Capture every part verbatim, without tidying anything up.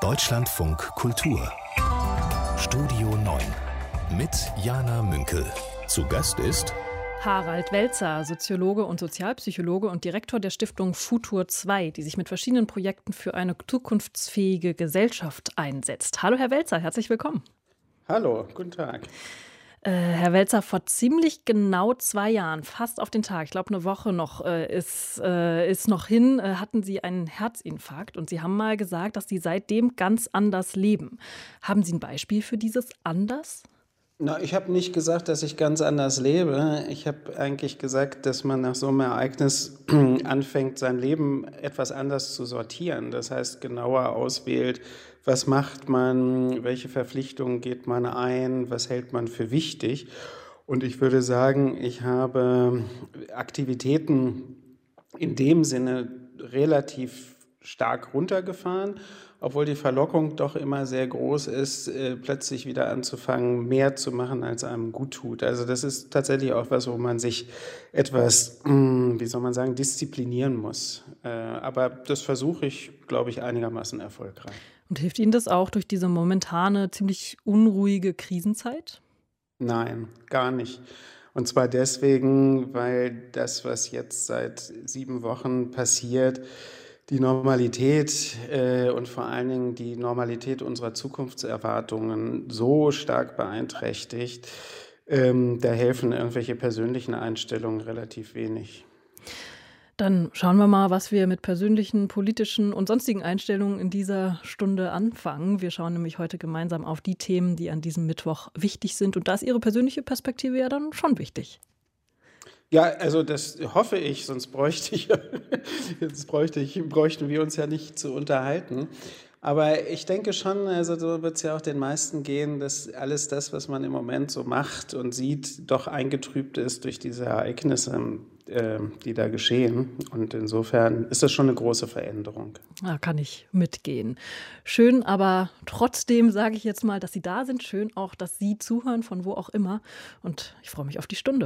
Deutschlandfunk Kultur Studio neun mit Jana Münkel. Zu Gast ist Harald Welzer, Soziologe und Sozialpsychologe und Direktor der Stiftung Futur zwei, die sich mit verschiedenen Projekten für eine zukunftsfähige Gesellschaft einsetzt. Hallo Herr Welzer, herzlich willkommen. Hallo, guten Tag. Äh, Herr Welzer, vor ziemlich genau zwei Jahren, fast auf den Tag, ich glaube eine Woche noch, äh, ist, äh, ist noch hin, äh, hatten Sie einen Herzinfarkt und Sie haben mal gesagt, dass Sie seitdem ganz anders leben. Haben Sie ein Beispiel für dieses anders? Na, ich habe nicht gesagt, dass ich ganz anders lebe. Ich habe eigentlich gesagt, dass man nach so einem Ereignis anfängt, sein Leben etwas anders zu sortieren. Das heißt, genauer auswählt, was macht man, welche Verpflichtungen geht man ein, was hält man für wichtig. Und ich würde sagen, ich habe Aktivitäten in dem Sinne relativ stark runtergefahren, obwohl die Verlockung doch immer sehr groß ist, äh, plötzlich wieder anzufangen, mehr zu machen, als einem gut tut. Also das ist tatsächlich auch was, wo man sich etwas, mh, wie soll man sagen, disziplinieren muss. Äh, aber das versuche ich, glaube ich, einigermaßen erfolgreich. Und hilft Ihnen das auch durch diese momentane, ziemlich unruhige Krisenzeit? Nein, gar nicht. Und zwar deswegen, weil das, was jetzt seit sieben Wochen passiert, die Normalität äh, und vor allen Dingen die Normalität unserer Zukunftserwartungen so stark beeinträchtigt, ähm, da helfen irgendwelche persönlichen Einstellungen relativ wenig. Dann schauen wir mal, was wir mit persönlichen, politischen und sonstigen Einstellungen in dieser Stunde anfangen. Wir schauen nämlich heute gemeinsam auf die Themen, die an diesem Mittwoch wichtig sind. Und da ist Ihre persönliche Perspektive ja dann schon wichtig. Ja, also das hoffe ich, sonst bräuchte ich, jetzt bräuchte ich, bräuchten wir uns ja nicht zu unterhalten. Aber ich denke schon, also so wird es ja auch den meisten gehen, dass alles das, was man im Moment so macht und sieht, doch eingetrübt ist durch diese Ereignisse, äh, die da geschehen. Und insofern ist das schon eine große Veränderung. Da kann ich mitgehen. Schön, aber trotzdem sage ich jetzt mal, dass Sie da sind. Schön auch, dass Sie zuhören, von wo auch immer. Und ich freue mich auf die Stunde.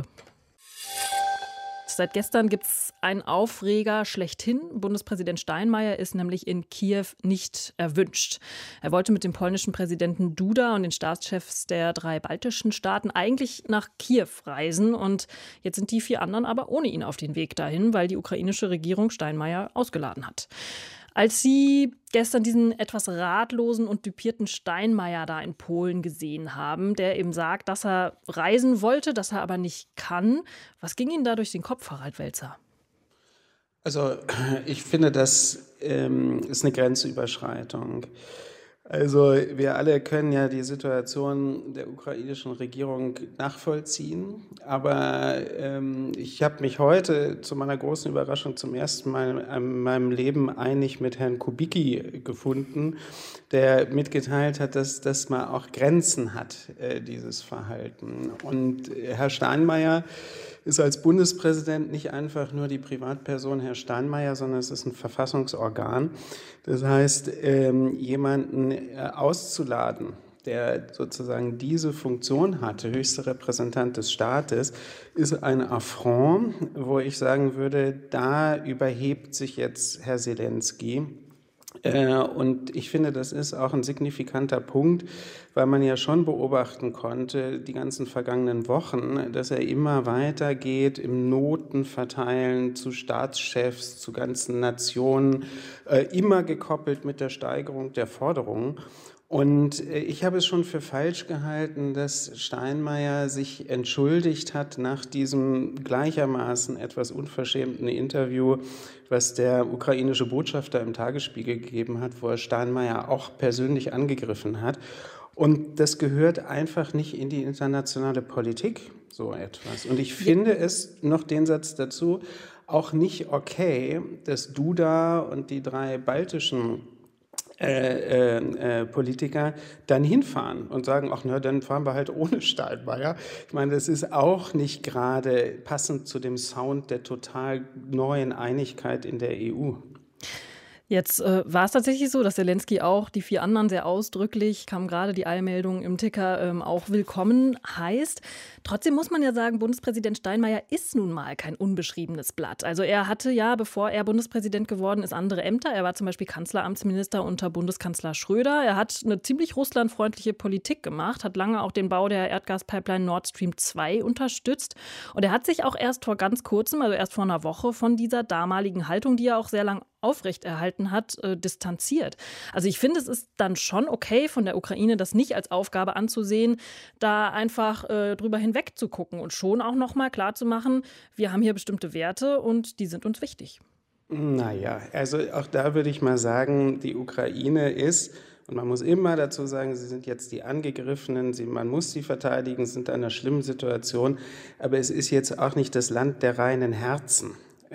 Seit gestern gibt es einen Aufreger schlechthin. Bundespräsident Steinmeier ist nämlich in Kiew nicht erwünscht. Er wollte mit dem polnischen Präsidenten Duda und den Staatschefs der drei baltischen Staaten eigentlich nach Kiew reisen. Und jetzt sind die vier anderen aber ohne ihn auf den Weg dahin, weil die ukrainische Regierung Steinmeier ausgeladen hat. Als Sie gestern diesen etwas ratlosen und düpierten Steinmeier da in Polen gesehen haben, der eben sagt, dass er reisen wollte, dass er aber nicht kann, was ging Ihnen da durch den Kopf, Harald Welzer? Also ich finde, das ähm, ist eine Grenzüberschreitung. Also wir alle können ja die Situation der ukrainischen Regierung nachvollziehen, aber ähm, ich habe mich heute zu meiner großen Überraschung zum ersten Mal in meinem Leben einig mit Herrn Kubicki gefunden, der mitgeteilt hat, dass das mal auch Grenzen hat, äh, dieses Verhalten. Und Herr Steinmeier ist als Bundespräsident nicht einfach nur die Privatperson Herr Steinmeier, sondern es ist ein Verfassungsorgan. Das heißt, ähm, jemanden äh, auszuladen, der sozusagen diese Funktion hatte, höchster Repräsentant des Staates, ist ein Affront, wo ich sagen würde, da überhebt sich jetzt Herr Zelensky. Und ich finde, das ist auch ein signifikanter Punkt, weil man ja schon beobachten konnte, die ganzen vergangenen Wochen, dass er immer weiter geht im Notenverteilen zu Staatschefs, zu ganzen Nationen, immer gekoppelt mit der Steigerung der Forderungen. Und ich habe es schon für falsch gehalten, dass Steinmeier sich entschuldigt hat nach diesem gleichermaßen etwas unverschämten Interview, was der ukrainische Botschafter im Tagesspiegel gegeben hat, wo er Steinmeier auch persönlich angegriffen hat. Und das gehört einfach nicht in die internationale Politik, so etwas. Und ich finde es, noch den Satz dazu, auch nicht okay, dass Duda und die drei baltischen Äh, äh, Politiker dann hinfahren und sagen, ach na, dann fahren wir halt ohne Steinmeier. Ich meine, das ist auch nicht gerade passend zu dem Sound der total neuen Einigkeit in der E U. Jetzt äh, war es tatsächlich so, dass Selenskyj auch die vier anderen sehr ausdrücklich, kam gerade die Eilmeldung im Ticker, ähm, auch willkommen heißt. Trotzdem muss man ja sagen, Bundespräsident Steinmeier ist nun mal kein unbeschriebenes Blatt. Also er hatte ja, bevor er Bundespräsident geworden ist, andere Ämter. Er war zum Beispiel Kanzleramtsminister unter Bundeskanzler Schröder. Er hat eine ziemlich russlandfreundliche Politik gemacht, hat lange auch den Bau der Erdgaspipeline Nord Stream zwei unterstützt. Und er hat sich auch erst vor ganz kurzem, also erst vor einer Woche, von dieser damaligen Haltung, die er auch sehr lang aufrechterhalten hat, äh, distanziert. Also ich finde, es ist dann schon okay von der Ukraine, das nicht als Aufgabe anzusehen, da einfach äh, drüber hinweg zu gucken und schon auch noch mal klarzumachen, wir haben hier bestimmte Werte und die sind uns wichtig. Naja, also auch da würde ich mal sagen, die Ukraine ist, und man muss immer dazu sagen, sie sind jetzt die Angegriffenen, sie, man muss sie verteidigen, sind in einer schlimmen Situation, aber es ist jetzt auch nicht das Land der reinen Herzen.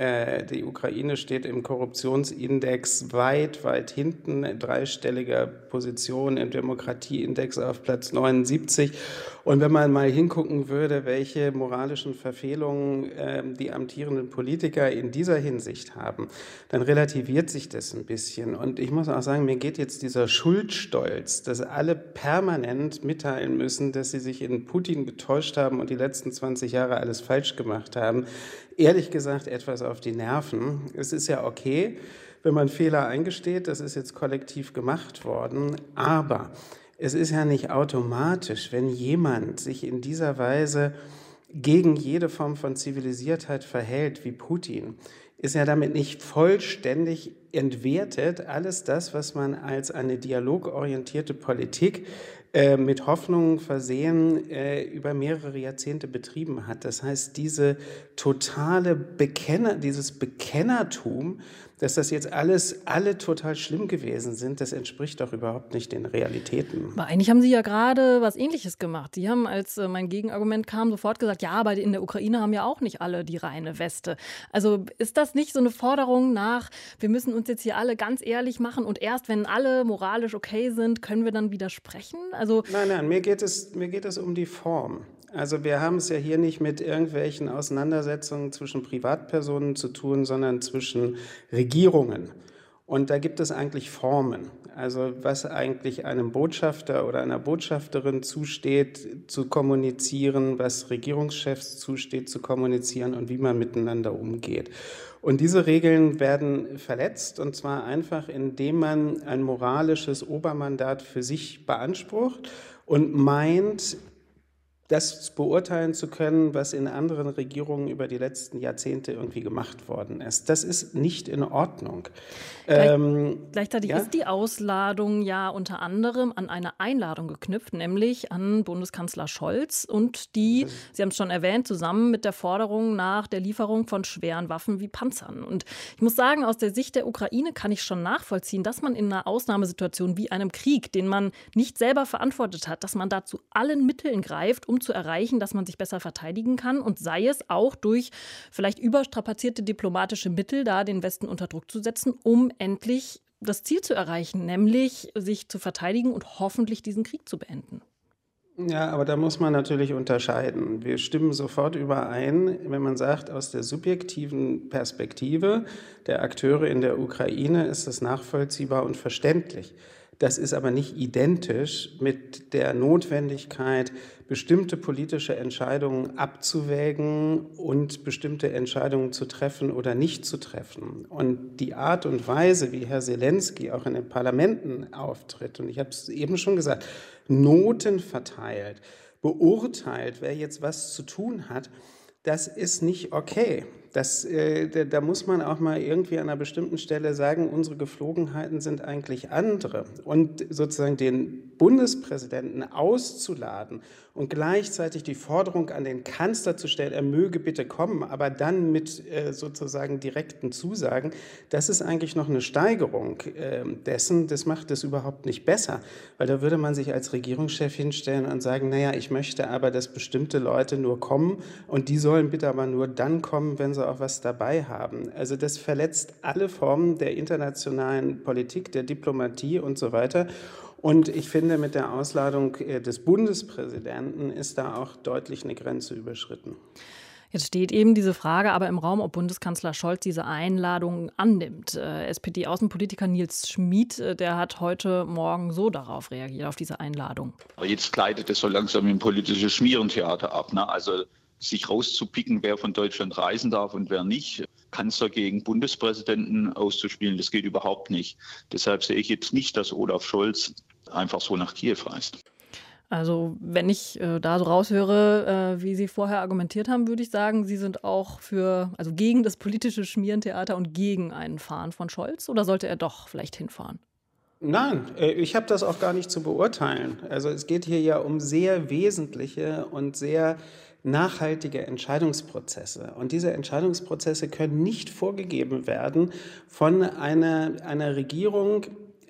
Die Ukraine steht im Korruptionsindex weit, weit hinten, in dreistelliger Position im Demokratieindex auf Platz neunundsiebzig. Und wenn man mal hingucken würde, welche moralischen Verfehlungen äh, die amtierenden Politiker in dieser Hinsicht haben, dann relativiert sich das ein bisschen. Und ich muss auch sagen, mir geht jetzt dieser Schuldstolz, dass alle permanent mitteilen müssen, dass sie sich in Putin getäuscht haben und die letzten zwanzig Jahre alles falsch gemacht haben, ehrlich gesagt etwas auf die Nerven. Es ist ja okay, wenn man Fehler eingesteht, das ist jetzt kollektiv gemacht worden, aber es ist ja nicht automatisch, wenn jemand sich in dieser Weise gegen jede Form von Zivilisiertheit verhält wie Putin, ist ja damit nicht vollständig entwertet alles das, was man als eine dialogorientierte Politik äh, mit Hoffnungen versehen äh, über mehrere Jahrzehnte betrieben hat. Das heißt, diese totale Bekenner, dieses Bekennertum, dass das jetzt alles alle total schlimm gewesen sind, das entspricht doch überhaupt nicht den Realitäten. Aber eigentlich haben Sie ja gerade was Ähnliches gemacht. Sie haben, als äh, mein Gegenargument kam, sofort gesagt, ja, aber in der Ukraine haben ja auch nicht alle die reine Weste. Also ist das nicht so eine Forderung nach, wir müssen uns jetzt hier alle ganz ehrlich machen und erst wenn alle moralisch okay sind, können wir dann widersprechen? Also nein, nein, mir geht es, mir geht es um die Form. Also wir haben es ja hier nicht mit irgendwelchen Auseinandersetzungen zwischen Privatpersonen zu tun, sondern zwischen Regierungen. Und da gibt es eigentlich Formen. Also was eigentlich einem Botschafter oder einer Botschafterin zusteht, zu kommunizieren, was Regierungschefs zusteht, zu kommunizieren und wie man miteinander umgeht. Und diese Regeln werden verletzt, und zwar einfach, indem man ein moralisches Obermandat für sich beansprucht und meint, das beurteilen zu können, was in anderen Regierungen über die letzten Jahrzehnte irgendwie gemacht worden ist. Das ist nicht in Ordnung. Gleich, ähm, gleichzeitig ja? ist die Ausladung ja unter anderem an eine Einladung geknüpft, nämlich an Bundeskanzler Scholz und die, das Sie haben es schon erwähnt, zusammen mit der Forderung nach der Lieferung von schweren Waffen wie Panzern. Und ich muss sagen, aus der Sicht der Ukraine kann ich schon nachvollziehen, dass man in einer Ausnahmesituation wie einem Krieg, den man nicht selber verantwortet hat, dass man da zu allen Mitteln greift, um zu erreichen, dass man sich besser verteidigen kann und sei es auch durch vielleicht überstrapazierte diplomatische Mittel, da den Westen unter Druck zu setzen, um endlich das Ziel zu erreichen, nämlich sich zu verteidigen und hoffentlich diesen Krieg zu beenden. Ja, aber da muss man natürlich unterscheiden. Wir stimmen sofort überein, wenn man sagt, aus der subjektiven Perspektive der Akteure in der Ukraine ist das nachvollziehbar und verständlich. Das ist aber nicht identisch mit der Notwendigkeit, bestimmte politische Entscheidungen abzuwägen und bestimmte Entscheidungen zu treffen oder nicht zu treffen. Und die Art und Weise, wie Herr Selenskyj auch in den Parlamenten auftritt, und ich habe es eben schon gesagt, Noten verteilt, beurteilt, wer jetzt was zu tun hat, das ist nicht okay. Das, äh, da, da muss man auch mal irgendwie an einer bestimmten Stelle sagen, unsere Geflogenheiten sind eigentlich andere. Und sozusagen den Bundespräsidenten auszuladen und gleichzeitig die Forderung an den Kanzler zu stellen, er möge bitte kommen, aber dann mit äh, sozusagen direkten Zusagen, das ist eigentlich noch eine Steigerung äh, dessen. Das macht es überhaupt nicht besser, weil da würde man sich als Regierungschef hinstellen und sagen, naja, ich möchte aber, dass bestimmte Leute nur kommen und die sollen bitte aber nur dann kommen, wenn sie auch was dabei haben. Also das verletzt alle Formen der internationalen Politik, der Diplomatie und so weiter. Und ich finde, mit der Ausladung des Bundespräsidenten ist da auch deutlich eine Grenze überschritten. Jetzt steht eben diese Frage aber im Raum, ob Bundeskanzler Scholz diese Einladung annimmt. Äh, S P D-Außenpolitiker Nils Schmid, äh, der hat heute Morgen so darauf reagiert, auf diese Einladung. Aber jetzt gleitet es so langsam in politisches Schmierentheater ab. Ne? Also sich rauszupicken, wer von Deutschland reisen darf und wer nicht, Kanzler gegen Bundespräsidenten auszuspielen, das geht überhaupt nicht. Deshalb sehe ich jetzt nicht, dass Olaf Scholz einfach so nach Kiew reist. Also wenn ich äh, da so raushöre, äh, wie Sie vorher argumentiert haben, würde ich sagen, Sie sind auch für, also gegen das politische Schmierentheater und gegen ein Fahren von Scholz, oder sollte er doch vielleicht hinfahren? Nein, ich habe das auch gar nicht zu beurteilen. Also es geht hier ja um sehr wesentliche und sehr nachhaltige Entscheidungsprozesse. Und diese Entscheidungsprozesse können nicht vorgegeben werden von einer, einer Regierung,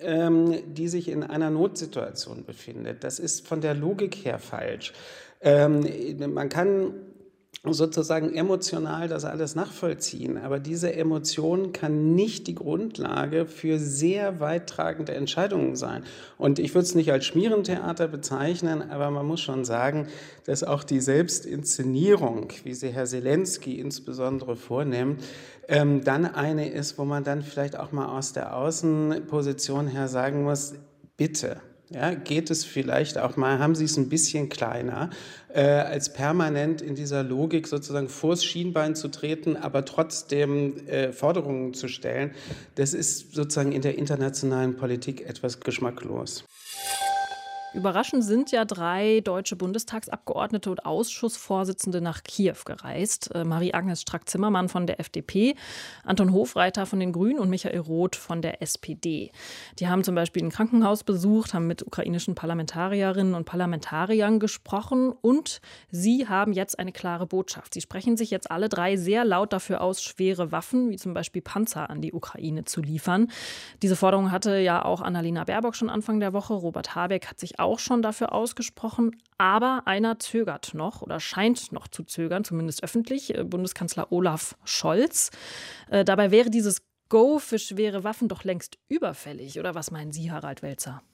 die sich in einer Notsituation befindet. Das ist von der Logik her falsch. Ähm, man kann sozusagen emotional das alles nachvollziehen, aber diese Emotion kann nicht die Grundlage für sehr weittragende Entscheidungen sein. Und ich würde es nicht als Schmierentheater bezeichnen, aber man muss schon sagen, dass auch die Selbstinszenierung, wie sie Herr Zelensky insbesondere vornimmt, ähm, dann eine ist, wo man dann vielleicht auch mal aus der Außenposition her sagen muss, bitte. Ja, geht es vielleicht auch mal, haben Sie es ein bisschen kleiner, äh, als permanent in dieser Logik sozusagen vors Schienbein zu treten, aber trotzdem äh, Forderungen zu stellen. Das ist sozusagen in der internationalen Politik etwas geschmacklos. Überraschend sind ja drei deutsche Bundestagsabgeordnete und Ausschussvorsitzende nach Kiew gereist. Äh, Marie-Agnes Strack-Zimmermann von der F D P, Anton Hofreiter von den Grünen und Michael Roth von der S P D. Die haben zum Beispiel ein Krankenhaus besucht, haben mit ukrainischen Parlamentarierinnen und Parlamentariern gesprochen und sie haben jetzt eine klare Botschaft. Sie sprechen sich jetzt alle drei sehr laut dafür aus, schwere Waffen, wie zum Beispiel Panzer, an die Ukraine zu liefern. Diese Forderung hatte ja auch Annalena Baerbock schon Anfang der Woche. Robert Habeck hat sich auch schon dafür ausgesprochen, aber einer zögert noch oder scheint noch zu zögern, zumindest öffentlich, Bundeskanzler Olaf Scholz. Äh, dabei wäre dieses Go für schwere Waffen doch längst überfällig, oder was meinen Sie, Harald Welzer?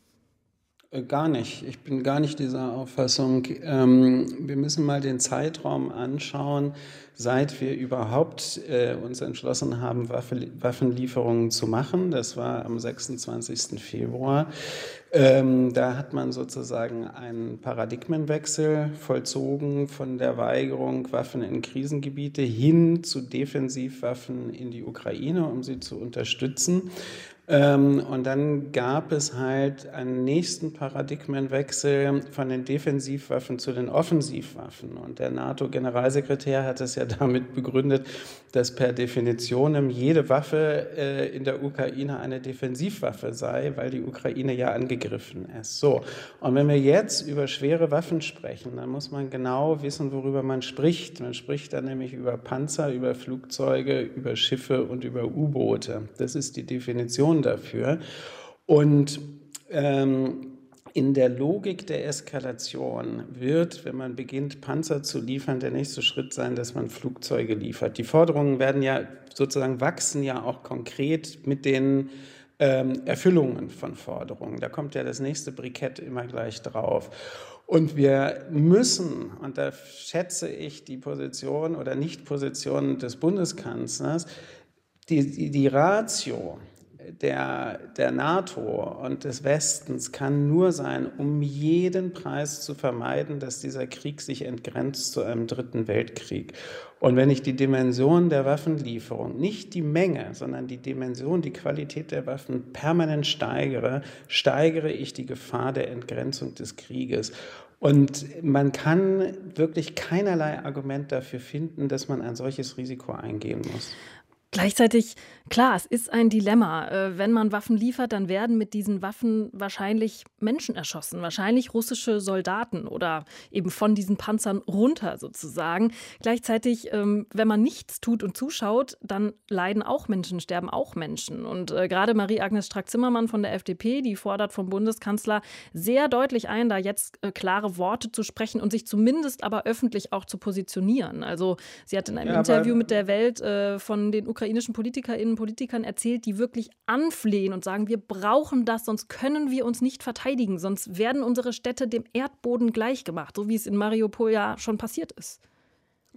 Gar nicht. Ich bin gar nicht dieser Auffassung. Ähm, wir müssen mal den Zeitraum anschauen, seit wir überhaupt äh, uns entschlossen haben, Waffe, Waffenlieferungen zu machen. Das war am sechsundzwanzigsten Februar. Ähm, da hat man sozusagen einen Paradigmenwechsel vollzogen von der Weigerung, Waffen in Krisengebiete hin zu Defensivwaffen in die Ukraine, um sie zu unterstützen. Ähm, und dann gab es halt einen nächsten Paradigmenwechsel von den Defensivwaffen zu den Offensivwaffen. Und der NATO-Generalsekretär hat es ja damit begründet, dass per Definition jede Waffe äh, in der Ukraine eine Defensivwaffe sei, weil die Ukraine ja angegriffen ist. So. Und wenn wir jetzt über schwere Waffen sprechen, dann muss man genau wissen, worüber man spricht. Man spricht dann nämlich über Panzer, über Flugzeuge, über Schiffe und über U-Boote. Das ist die Definition dafür. Und ähm, in der Logik der Eskalation wird, wenn man beginnt, Panzer zu liefern, der nächste Schritt sein, dass man Flugzeuge liefert. Die Forderungen werden ja sozusagen wachsen ja auch konkret mit den ähm, Erfüllungen von Forderungen. Da kommt ja das nächste Brikett immer gleich drauf. Und wir müssen, und da schätze ich die Position oder Nicht-Position des Bundeskanzlers, die, die, die Ratio Der, der NATO und des Westens kann nur sein, um jeden Preis zu vermeiden, dass dieser Krieg sich entgrenzt zu einem dritten Weltkrieg. Und wenn ich die Dimension der Waffenlieferung, nicht die Menge, sondern die Dimension, die Qualität der Waffen permanent steigere, steigere ich die Gefahr der Entgrenzung des Krieges. Und man kann wirklich keinerlei Argument dafür finden, dass man ein solches Risiko eingehen muss. Gleichzeitig, klar, es ist ein Dilemma. Äh, wenn man Waffen liefert, dann werden mit diesen Waffen wahrscheinlich Menschen erschossen, wahrscheinlich russische Soldaten oder eben von diesen Panzern runter sozusagen. Gleichzeitig, ähm, wenn man nichts tut und zuschaut, dann leiden auch Menschen, sterben auch Menschen. Und äh, gerade Marie-Agnes Strack-Zimmermann von der F D P, die fordert vom Bundeskanzler sehr deutlich ein, da jetzt äh, klare Worte zu sprechen und sich zumindest aber öffentlich auch zu positionieren. Also sie hat in einem ja, Interview mit der Welt äh, von den ukrainischen PolitikerInnen und Politikern erzählt, die wirklich anflehen und sagen, wir brauchen das, sonst können wir uns nicht verteidigen, sonst werden unsere Städte dem Erdboden gleichgemacht, so wie es in Mariupol ja schon passiert ist.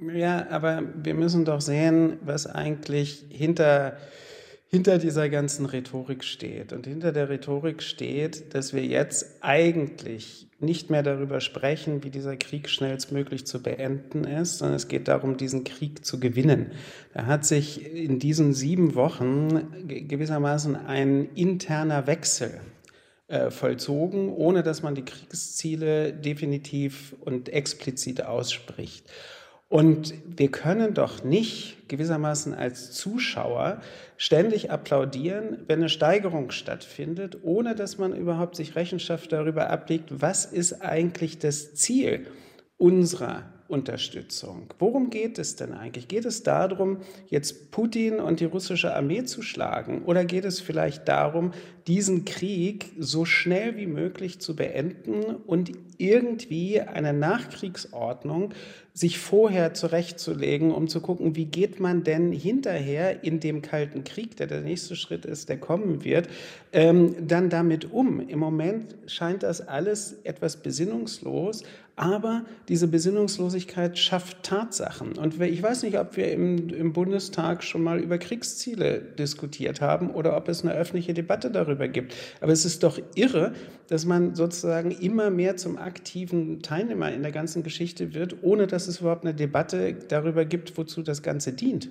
Ja, aber wir müssen doch sehen, was eigentlich hinter, hinter dieser ganzen Rhetorik steht. Und hinter der Rhetorik steht, dass wir jetzt eigentlich nicht mehr darüber sprechen, wie dieser Krieg schnellstmöglich zu beenden ist, sondern es geht darum, diesen Krieg zu gewinnen. Da hat sich in diesen sieben Wochen gewissermaßen ein interner Wechsel äh, vollzogen, ohne dass man die Kriegsziele definitiv und explizit ausspricht. Und wir können doch nicht gewissermaßen als Zuschauer ständig applaudieren, wenn eine Steigerung stattfindet, ohne dass man überhaupt sich Rechenschaft darüber ablegt, was ist eigentlich das Ziel unserer Unterstützung. Worum geht es denn eigentlich? Geht es darum, jetzt Putin und die russische Armee zu schlagen? Oder geht es vielleicht darum, diesen Krieg so schnell wie möglich zu beenden und irgendwie eine Nachkriegsordnung sich vorher zurechtzulegen, um zu gucken, wie geht man denn hinterher in dem Kalten Krieg, der der nächste Schritt ist, der kommen wird, ähm, dann damit um. Im Moment scheint das alles etwas besinnungslos, aber diese Besinnungslosigkeit schafft Tatsachen. Und ich weiß nicht, ob wir im, im Bundestag schon mal über Kriegsziele diskutiert haben oder ob es eine öffentliche Debatte darüber gibt. Aber es ist doch irre, dass man sozusagen immer mehr zum aktiven Teilnehmer in der ganzen Geschichte wird, ohne dass es überhaupt eine Debatte darüber gibt, wozu das Ganze dient.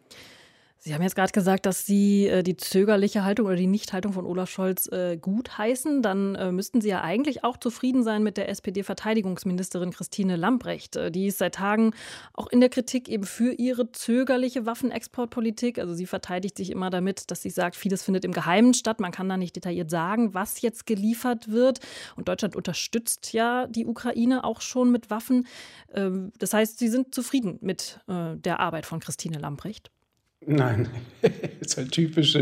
Sie haben jetzt gerade gesagt, dass Sie äh, die zögerliche Haltung oder die Nichthaltung von Olaf Scholz äh, gutheißen. Dann äh, müssten Sie ja eigentlich auch zufrieden sein mit der S P D-Verteidigungsministerin Christine Lambrecht. Äh, die ist seit Tagen auch in der Kritik eben für ihre zögerliche Waffenexportpolitik. Also sie verteidigt sich immer damit, dass sie sagt, vieles findet im Geheimen statt. Man kann da nicht detailliert sagen, was jetzt geliefert wird. Und Deutschland unterstützt ja die Ukraine auch schon mit Waffen. Äh, das heißt, Sie sind zufrieden mit äh, der Arbeit von Christine Lambrecht? Nein, das ist halt typische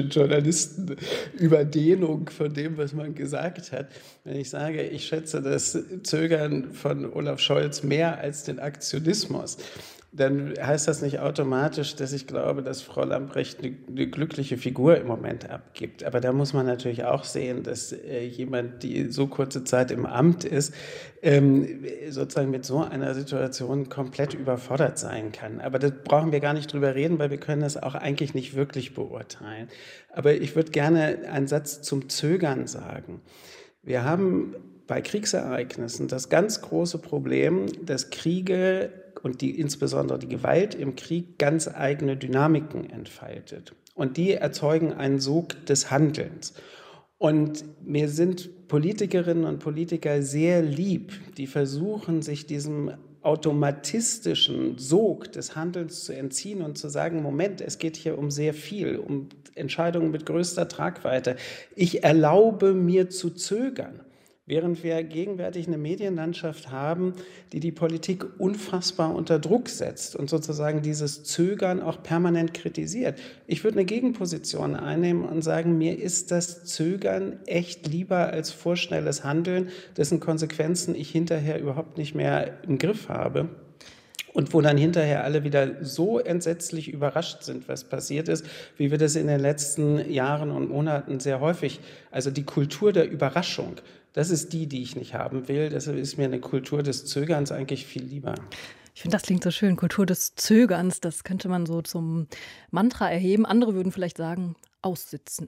Journalistenüberdehnung von dem, was man gesagt hat. Wenn ich sage, ich schätze das Zögern von Olaf Scholz mehr als den Aktionismus, dann heißt das nicht automatisch, dass ich glaube, dass Frau Lambrecht eine, eine glückliche Figur im Moment abgibt. Aber da muss man natürlich auch sehen, dass äh, jemand, die so kurze Zeit im Amt ist, ähm, sozusagen mit so einer Situation komplett überfordert sein kann. Aber das brauchen wir gar nicht drüber reden, weil wir können das auch eigentlich nicht wirklich beurteilen. Aber ich würde gerne einen Satz zum Zögern sagen. Wir haben bei Kriegsereignissen das ganz große Problem, dass Kriege und die, insbesondere die Gewalt im Krieg ganz eigene Dynamiken entfaltet. Und die erzeugen einen Sog des Handelns. Und mir sind Politikerinnen und Politiker sehr lieb, die versuchen, sich diesem automatistischen Sog des Handelns zu entziehen und zu sagen, Moment, es geht hier um sehr viel, um Entscheidungen mit größter Tragweite. Ich erlaube mir zu zögern. Während wir gegenwärtig eine Medienlandschaft haben, die die Politik unfassbar unter Druck setzt und sozusagen dieses Zögern auch permanent kritisiert. Ich würde eine Gegenposition einnehmen und sagen, mir ist das Zögern echt lieber als vorschnelles Handeln, dessen Konsequenzen ich hinterher überhaupt nicht mehr im Griff habe. Und wo dann hinterher alle wieder so entsetzlich überrascht sind, was passiert ist, wie wir das in den letzten Jahren und Monaten sehr häufig, also die Kultur der Überraschung, das ist die, die ich nicht haben will. Deshalb ist mir eine Kultur des Zögerns eigentlich viel lieber. Ich finde, das klingt so schön. Kultur des Zögerns, das könnte man so zum Mantra erheben. Andere würden vielleicht sagen, aussitzen.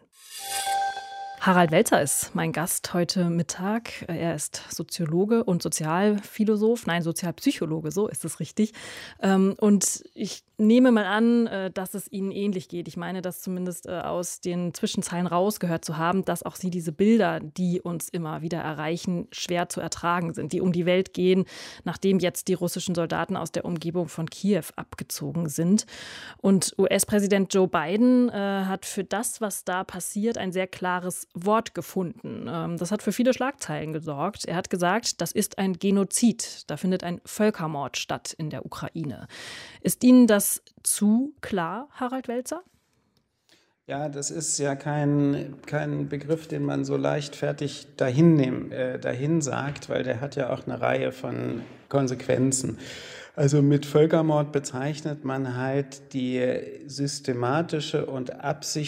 Harald Welzer ist mein Gast heute Mittag. Er ist Soziologe und Sozialphilosoph, nein, Sozialpsychologe, so ist es richtig. Und ich nehme mal an, dass es Ihnen ähnlich geht. Ich meine, das zumindest aus den Zwischenzeilen rausgehört zu haben, dass auch Sie diese Bilder, die uns immer wieder erreichen, schwer zu ertragen sind, die um die Welt gehen, nachdem jetzt die russischen Soldaten aus der Umgebung von Kiew abgezogen sind. Und U S-Präsident Joe Biden äh, hat für das, was da passiert, ein sehr klares Wort gefunden. Ähm, das hat für viele Schlagzeilen gesorgt. Er hat gesagt, das ist ein Genozid. Da findet ein Völkermord statt in der Ukraine. Ist Ihnen das zu klar, Harald Welzer? Ja, das ist ja kein, kein Begriff, den man so leichtfertig dahin, nehm, äh, dahin sagt, weil der hat ja auch eine Reihe von Konsequenzen. Also mit Völkermord bezeichnet man halt die systematische und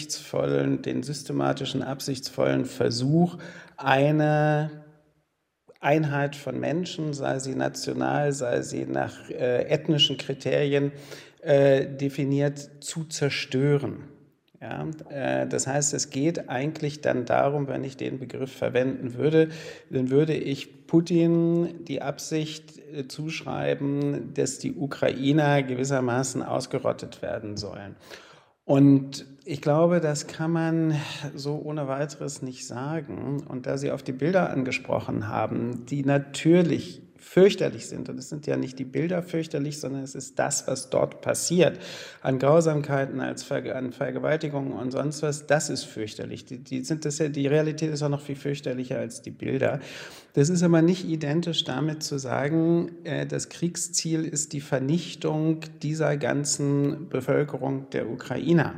absichtsvollen, den systematischen, absichtsvollen Versuch, eine Einheit von Menschen, sei sie national, sei sie nach äh, ethnischen Kriterien äh, definiert, zu zerstören. Ja, äh, das heißt, es geht eigentlich dann darum, wenn ich den Begriff verwenden würde, dann würde ich Putin die Absicht äh, zuschreiben, dass die Ukrainer gewissermaßen ausgerottet werden sollen. Und ich glaube, das kann man so ohne weiteres nicht sagen. Und da Sie auf die Bilder angesprochen haben, die natürlich fürchterlich sind, und es sind ja nicht die Bilder fürchterlich, sondern es ist das, was dort passiert, an Grausamkeiten, als Ver- an Vergewaltigungen und sonst was, das ist fürchterlich. Die, die, sind das ja, die Realität ist auch noch viel fürchterlicher als die Bilder. Das ist aber nicht identisch damit zu sagen, äh, das Kriegsziel ist die Vernichtung dieser ganzen Bevölkerung der Ukrainer.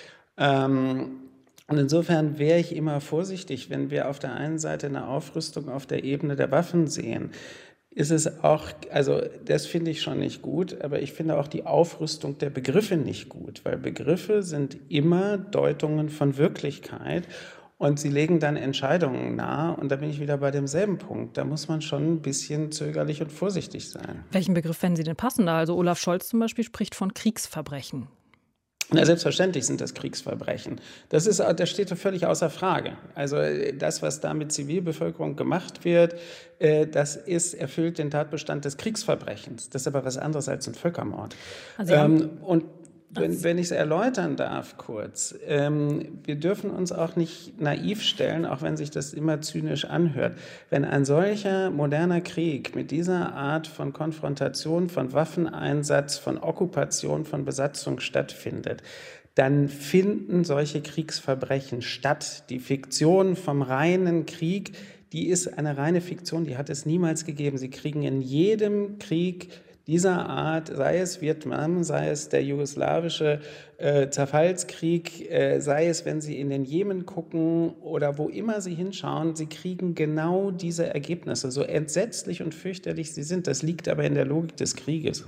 Ähm, Und insofern wäre ich immer vorsichtig, wenn wir auf der einen Seite eine Aufrüstung auf der Ebene der Waffen sehen. Ist es auch, also das finde ich schon nicht gut, aber ich finde auch die Aufrüstung der Begriffe nicht gut, weil Begriffe sind immer Deutungen von Wirklichkeit und sie legen dann Entscheidungen nahe und da bin ich wieder bei demselben Punkt. Da muss man schon ein bisschen zögerlich und vorsichtig sein. Welchen Begriff fänden Sie denn passender? Also Olaf Scholz zum Beispiel spricht von Kriegsverbrechen. Na, selbstverständlich sind das Kriegsverbrechen. Das ist, das steht völlig außer Frage. Also das, was da mit Zivilbevölkerung gemacht wird, das ist, erfüllt den Tatbestand des Kriegsverbrechens. Das ist aber was anderes als ein Völkermord. Also, ähm, und wenn, wenn ich es erläutern darf kurz, ähm, wir dürfen uns auch nicht naiv stellen, auch wenn sich das immer zynisch anhört. Wenn ein solcher moderner Krieg mit dieser Art von Konfrontation, von Waffeneinsatz, von Okkupation, von Besatzung stattfindet, dann finden solche Kriegsverbrechen statt. Die Fiktion vom reinen Krieg, die ist eine reine Fiktion, die hat es niemals gegeben. Sie kriegen in jedem Krieg dieser Art, sei es Vietnam, sei es der jugoslawische äh, Zerfallskrieg, äh, sei es, wenn Sie in den Jemen gucken oder wo immer Sie hinschauen, Sie kriegen genau diese Ergebnisse, so entsetzlich und fürchterlich sie sind. Das liegt aber in der Logik des Krieges.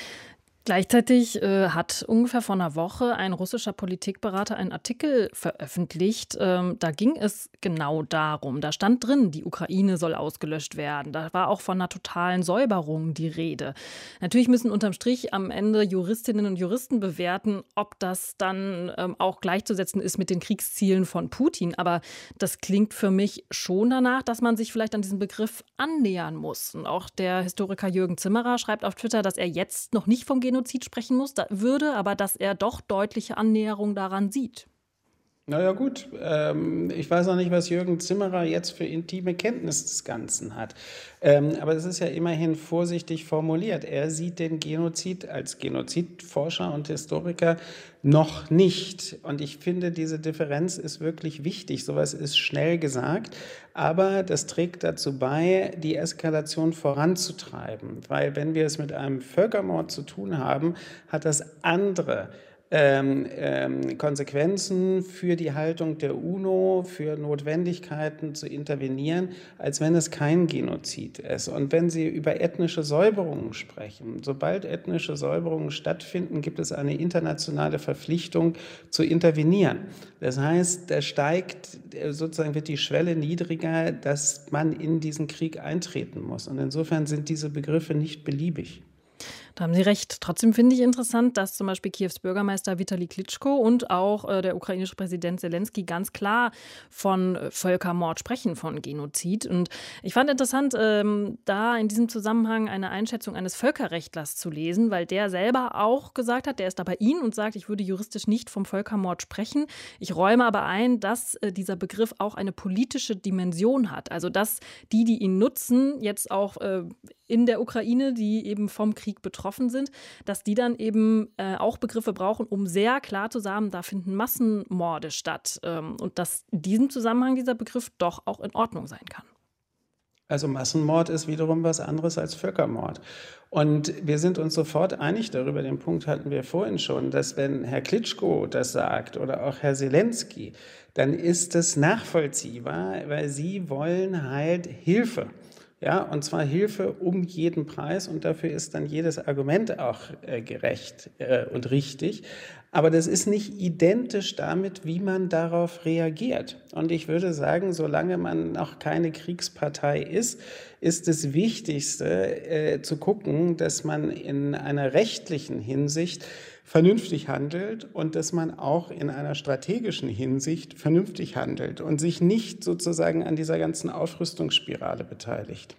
Gleichzeitig äh, hat ungefähr vor einer Woche ein russischer Politikberater einen Artikel veröffentlicht. Ähm, da ging es genau darum. Da stand drin, die Ukraine soll ausgelöscht werden. Da war auch von einer totalen Säuberung die Rede. Natürlich müssen unterm Strich am Ende Juristinnen und Juristen bewerten, ob das dann ähm, auch gleichzusetzen ist mit den Kriegszielen von Putin. Aber das klingt für mich schon danach, dass man sich vielleicht an diesen Begriff annähern muss. Und auch der Historiker Jürgen Zimmerer schreibt auf Twitter, dass er jetzt noch nicht vom Genozid sprechen muss, da würde, aber dass er doch deutliche Annäherung daran sieht. Naja gut, ähm, ich weiß auch nicht, was Jürgen Zimmerer jetzt für intime Kenntnis des Ganzen hat. Ähm, aber es ist ja immerhin vorsichtig formuliert. Er sieht den Genozid als Genozidforscher und Historiker noch nicht. Und ich finde, diese Differenz ist wirklich wichtig. Sowas ist schnell gesagt, aber das trägt dazu bei, die Eskalation voranzutreiben. Weil wenn wir es mit einem Völkermord zu tun haben, hat das andere Ähm, ähm, Konsequenzen für die Haltung der UNO, für Notwendigkeiten zu intervenieren, als wenn es kein Genozid ist. Und wenn Sie über ethnische Säuberungen sprechen, sobald ethnische Säuberungen stattfinden, gibt es eine internationale Verpflichtung zu intervenieren. Das heißt, da steigt, sozusagen wird die Schwelle niedriger, dass man in diesen Krieg eintreten muss. Und insofern sind diese Begriffe nicht beliebig. Da haben Sie recht. Trotzdem finde ich interessant, dass zum Beispiel Kiews Bürgermeister Vitali Klitschko und auch äh, der ukrainische Präsident Zelensky ganz klar von Völkermord sprechen, von Genozid. Und ich fand interessant, ähm, da in diesem Zusammenhang eine Einschätzung eines Völkerrechtlers zu lesen, weil der selber auch gesagt hat, der ist da bei Ihnen und sagt, ich würde juristisch nicht vom Völkermord sprechen. Ich räume aber ein, dass äh, dieser Begriff auch eine politische Dimension hat. Also dass die, die ihn nutzen, jetzt auch äh, in der Ukraine, die eben vom Krieg betroffen sind, dass die dann eben äh, auch Begriffe brauchen, um sehr klar zu sagen, da finden Massenmorde statt. Ähm, und dass in diesem Zusammenhang dieser Begriff doch auch in Ordnung sein kann. Also Massenmord ist wiederum was anderes als Völkermord. Und wir sind uns sofort einig darüber, den Punkt hatten wir vorhin schon, dass wenn Herr Klitschko das sagt oder auch Herr Zelensky, dann ist es nachvollziehbar, weil sie wollen halt Hilfe. Ja, und zwar Hilfe um jeden Preis und dafür ist dann jedes Argument auch äh, gerecht äh, und richtig. Aber das ist nicht identisch damit, wie man darauf reagiert. Und ich würde sagen, solange man noch keine Kriegspartei ist, ist das Wichtigste äh, zu gucken, dass man in einer rechtlichen Hinsicht vernünftig handelt und dass man auch in einer strategischen Hinsicht vernünftig handelt und sich nicht sozusagen an dieser ganzen Aufrüstungsspirale beteiligt.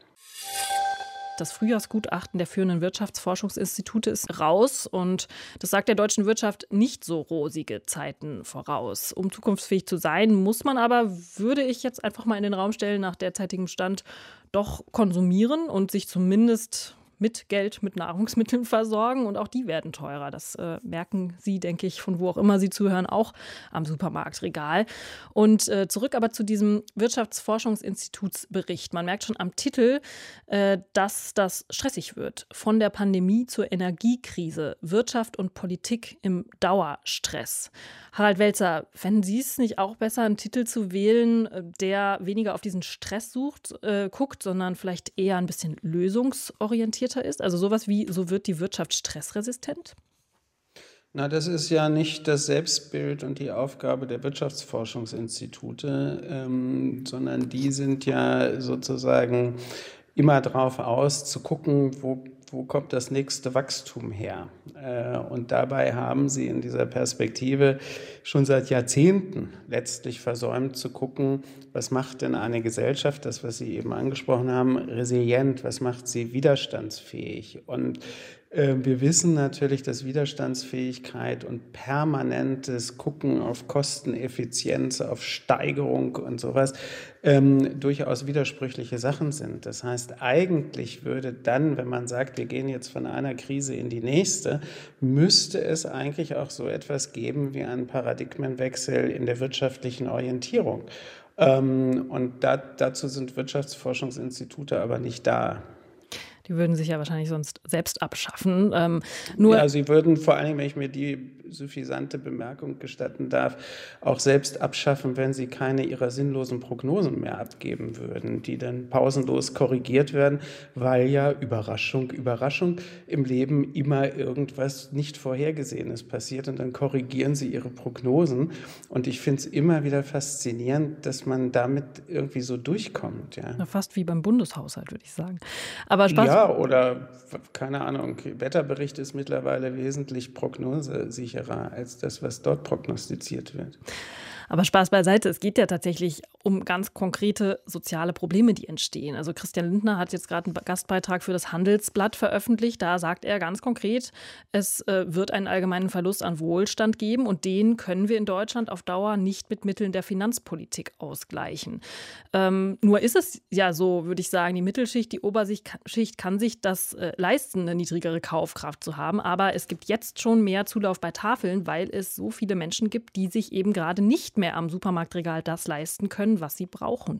Das Frühjahrsgutachten der führenden Wirtschaftsforschungsinstitute ist raus und das sagt der deutschen Wirtschaft nicht so rosige Zeiten voraus. Um zukunftsfähig zu sein, muss man aber, würde ich jetzt einfach mal in den Raum stellen, nach derzeitigem Stand doch konsumieren und sich zumindest mit Geld, mit Nahrungsmitteln versorgen. Und auch die werden teurer. Das äh, merken Sie, denke ich, von wo auch immer Sie zuhören, auch am Supermarktregal. Und äh, zurück aber zu diesem Wirtschaftsforschungsinstitutsbericht. Man merkt schon am Titel, äh, dass das stressig wird. Von der Pandemie zur Energiekrise. Wirtschaft und Politik im Dauerstress. Harald Welzer, fänden Sie es nicht auch besser, einen Titel zu wählen, der weniger auf diesen Stress sucht, äh, guckt, sondern vielleicht eher ein bisschen lösungsorientierter ist? Also sowas wie, so wird die Wirtschaft stressresistent? Na, das ist ja nicht das Selbstbild und die Aufgabe der Wirtschaftsforschungsinstitute, ähm, sondern die sind ja sozusagen immer darauf aus, zu gucken, wo Wo kommt das nächste Wachstum her? Und dabei haben sie in dieser Perspektive schon seit Jahrzehnten letztlich versäumt zu gucken, was macht denn eine Gesellschaft, das, was Sie eben angesprochen haben, resilient, was macht sie widerstandsfähig? Und wir wissen natürlich, dass Widerstandsfähigkeit und permanentes Gucken auf Kosteneffizienz, auf Steigerung und sowas ähm, durchaus widersprüchliche Sachen sind. Das heißt, eigentlich würde dann, wenn man sagt, wir gehen jetzt von einer Krise in die nächste, müsste es eigentlich auch so etwas geben wie einen Paradigmenwechsel in der wirtschaftlichen Orientierung. Ähm, und da, dazu sind Wirtschaftsforschungsinstitute aber nicht da. Die würden sich ja wahrscheinlich sonst selbst abschaffen. Ähm, nur ja, sie würden vor allem, wenn ich mir die suffisante Bemerkung gestatten darf, auch selbst abschaffen, wenn sie keine ihrer sinnlosen Prognosen mehr abgeben würden, die dann pausenlos korrigiert werden, weil ja Überraschung, Überraschung im Leben immer irgendwas nicht Vorhergesehenes passiert und dann korrigieren sie ihre Prognosen. Und ich finde es immer wieder faszinierend, dass man damit irgendwie so durchkommt. Ja. Fast wie beim Bundeshaushalt, würde ich sagen. Aber Spaß. Ja, oder keine Ahnung, Wetterbericht ist mittlerweile wesentlich prognosesicherer als das, was dort prognostiziert wird. Aber Spaß beiseite, es geht ja tatsächlich um ganz konkrete soziale Probleme, die entstehen. Also Christian Lindner hat jetzt gerade einen Gastbeitrag für das Handelsblatt veröffentlicht. Da sagt er ganz konkret, es äh, wird einen allgemeinen Verlust an Wohlstand geben und den können wir in Deutschland auf Dauer nicht mit Mitteln der Finanzpolitik ausgleichen. Ähm, nur ist es ja so, würde ich sagen, die Mittelschicht, die Oberschicht kann sich das äh, leisten, eine niedrigere Kaufkraft zu haben. Aber es gibt jetzt schon mehr Zulauf bei Tafeln, weil es so viele Menschen gibt, die sich eben gerade nicht mehr am Supermarktregal das leisten können, was sie brauchen.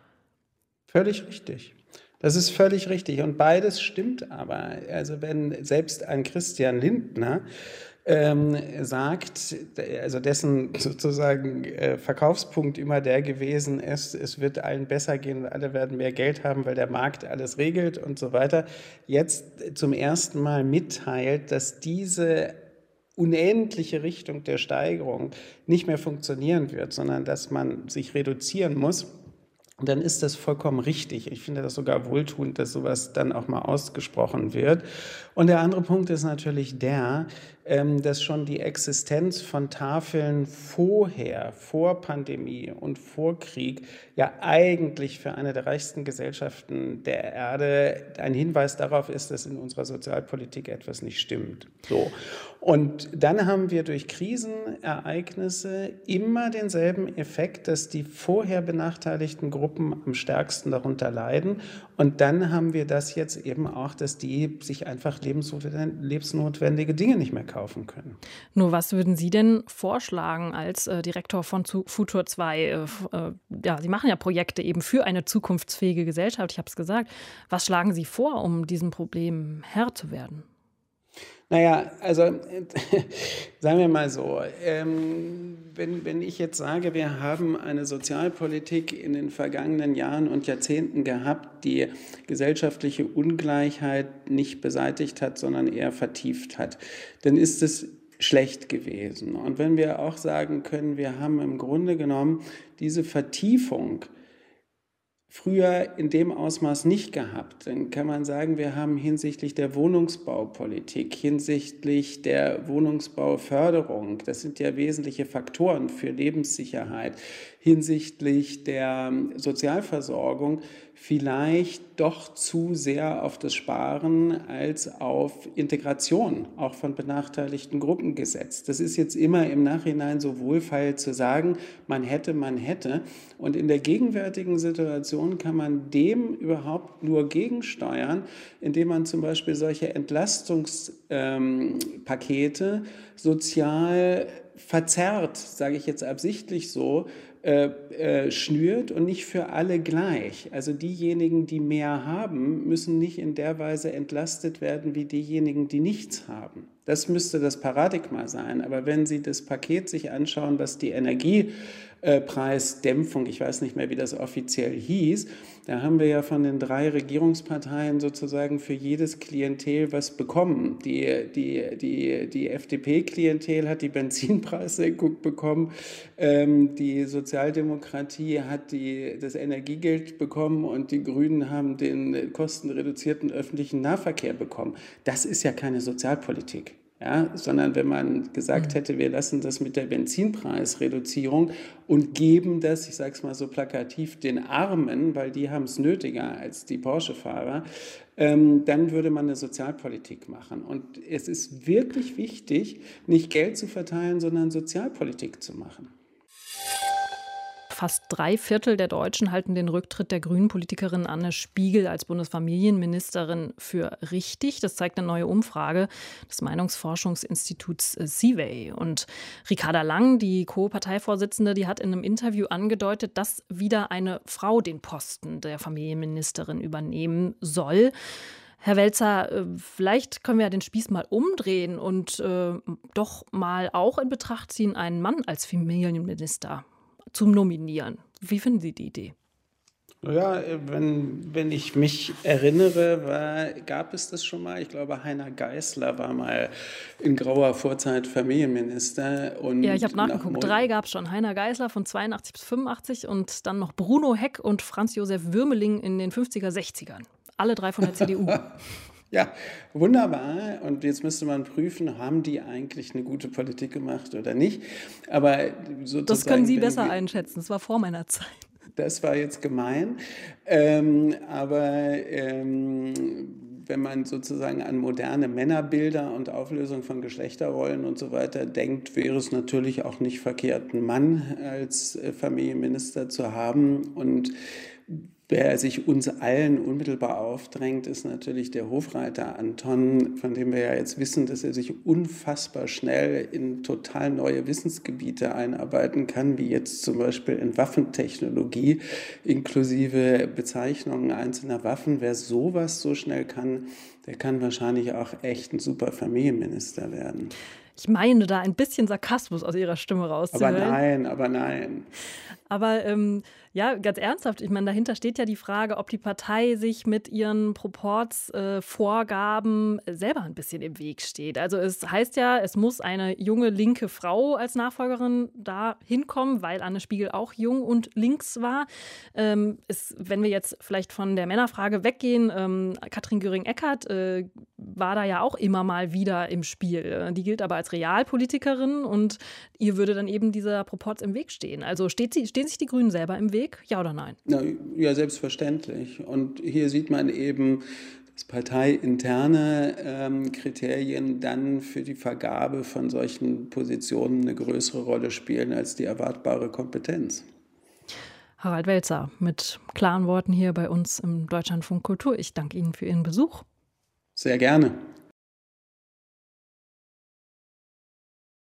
Völlig richtig. Das ist völlig richtig. Und beides stimmt aber. Also wenn selbst ein Christian Lindner ähm, sagt, also dessen sozusagen äh, Verkaufspunkt immer der gewesen ist, es wird allen besser gehen, alle werden mehr Geld haben, weil der Markt alles regelt und so weiter, jetzt zum ersten Mal mitteilt, dass diese unendliche Richtung der Steigerung nicht mehr funktionieren wird, sondern dass man sich reduzieren muss, dann ist das vollkommen richtig. Ich finde das sogar wohltuend, dass sowas dann auch mal ausgesprochen wird. Und der andere Punkt ist natürlich der, dass schon die Existenz von Tafeln vorher, vor Pandemie und vor Krieg, ja eigentlich für eine der reichsten Gesellschaften der Erde ein Hinweis darauf ist, dass in unserer Sozialpolitik etwas nicht stimmt. So. Und dann haben wir durch Krisenereignisse immer denselben Effekt, dass die vorher benachteiligten Gruppen am stärksten darunter leiden. Und dann haben wir das jetzt eben auch, dass die sich einfach lebensnotwendige Dinge nicht mehr kaufen können. Nur was würden Sie denn vorschlagen als äh, Direktor von Futur zwei? Äh, äh, ja, Sie machen ja Projekte eben für eine zukunftsfähige Gesellschaft, ich habe es gesagt. Was schlagen Sie vor, um diesem Problem Herr zu werden? Naja, also sagen wir mal so, ähm, wenn, wenn ich jetzt sage, wir haben eine Sozialpolitik in den vergangenen Jahren und Jahrzehnten gehabt, die gesellschaftliche Ungleichheit nicht beseitigt hat, sondern eher vertieft hat, dann ist es schlecht gewesen. Und wenn wir auch sagen können, wir haben im Grunde genommen diese Vertiefung früher in dem Ausmaß nicht gehabt, dann kann man sagen, wir haben hinsichtlich der Wohnungsbaupolitik, hinsichtlich der Wohnungsbauförderung, das sind ja wesentliche Faktoren für Lebenssicherheit, hinsichtlich der Sozialversorgung vielleicht doch zu sehr auf das Sparen als auf Integration auch von benachteiligten Gruppen gesetzt. Das ist jetzt immer im Nachhinein so wohlfeil zu sagen, man hätte, man hätte. Und in der gegenwärtigen Situation kann man dem überhaupt nur gegensteuern, indem man zum Beispiel solche Entlastungspakete sozial verzerrt, sage ich jetzt absichtlich so, Äh, äh, schnürt und nicht für alle gleich. Also diejenigen, die mehr haben, müssen nicht in der Weise entlastet werden wie diejenigen, die nichts haben. Das müsste das Paradigma sein. Aber wenn Sie das Paket sich anschauen, was die Energiepreisdämpfung, ich weiß nicht mehr, wie das offiziell hieß, da haben wir ja von den drei Regierungsparteien sozusagen für jedes Klientel was bekommen. Die, die, die, die F D P-Klientel hat die Benzinpreissenkung bekommen, ähm, die Sozialdemokratie hat die, das Energiegeld bekommen und die Grünen haben den kostenreduzierten öffentlichen Nahverkehr bekommen. Das ist ja keine Sozialpolitik. Ja, sondern wenn man gesagt hätte, wir lassen das mit der Benzinpreisreduzierung und geben das, ich sage es mal so plakativ, den Armen, weil die haben es nötiger als die Porsche-Fahrer, ähm, dann würde man eine Sozialpolitik machen. Und es ist wirklich wichtig, nicht Geld zu verteilen, sondern Sozialpolitik zu machen. Fast drei Viertel der Deutschen halten den Rücktritt der Grünen-Politikerin Anne Spiegel als Bundesfamilienministerin für richtig. Das zeigt eine neue Umfrage des Meinungsforschungsinstituts Seaway. Und Ricarda Lang, die Co-Parteivorsitzende, die hat in einem Interview angedeutet, dass wieder eine Frau den Posten der Familienministerin übernehmen soll. Herr Welzer, vielleicht können wir ja den Spieß mal umdrehen und äh, doch mal auch in Betracht ziehen, einen Mann als Familienminister zum Nominieren. Wie finden Sie die Idee? Ja, wenn, wenn ich mich erinnere, war, gab es das schon mal. Ich glaube, Heiner Geißler war mal in grauer Vorzeit Familienminister. Und ja, ich habe nachgeguckt. Drei gab es schon. Heiner Geißler von zweiundachtzig bis fünfundachtzig und dann noch Bruno Heck und Franz Josef Würmeling in den fünfziger, sechzigern. Alle drei von der C D U. Ja, wunderbar. Und jetzt müsste man prüfen, haben die eigentlich eine gute Politik gemacht oder nicht. Aber sozusagen, das können Sie besser wir, einschätzen. Das war vor meiner Zeit. Das war jetzt gemein. Ähm, aber ähm, wenn man sozusagen an moderne Männerbilder und Auflösung von Geschlechterrollen und so weiter denkt, wäre es natürlich auch nicht verkehrt, einen Mann als Familienminister zu haben. Und wer sich uns allen unmittelbar aufdrängt, ist natürlich der Hofreiter Anton, von dem wir ja jetzt wissen, dass er sich unfassbar schnell in total neue Wissensgebiete einarbeiten kann, wie jetzt zum Beispiel in Waffentechnologie, inklusive Bezeichnungen einzelner Waffen. Wer sowas so schnell kann, der kann wahrscheinlich auch echt ein super Familienminister werden. Ich meine da ein bisschen Sarkasmus aus Ihrer Stimme rauszuhören. Aber nein, aber nein. Aber ähm, ja, ganz ernsthaft, ich meine, dahinter steht ja die Frage, ob die Partei sich mit ihren Proporzvorgaben äh, selber ein bisschen im Weg steht. Also es heißt ja, es muss eine junge linke Frau als Nachfolgerin da hinkommen, weil Anne Spiegel auch jung und links war. Ähm, es, wenn wir jetzt vielleicht von der Männerfrage weggehen, ähm, Katrin Göring-Eckardt äh, war da ja auch immer mal wieder im Spiel. Die gilt aber als Realpolitikerin und ihr würde dann eben dieser Proporz im Weg stehen. Also steht sie, stehen sich die Grünen selber im Weg? Ja oder nein? Na, ja, selbstverständlich. Und hier sieht man eben, dass parteiinterne ähm, Kriterien dann für die Vergabe von solchen Positionen eine größere Rolle spielen als die erwartbare Kompetenz. Harald Welzer mit klaren Worten hier bei uns im Deutschlandfunk Kultur. Ich danke Ihnen für Ihren Besuch. Sehr gerne.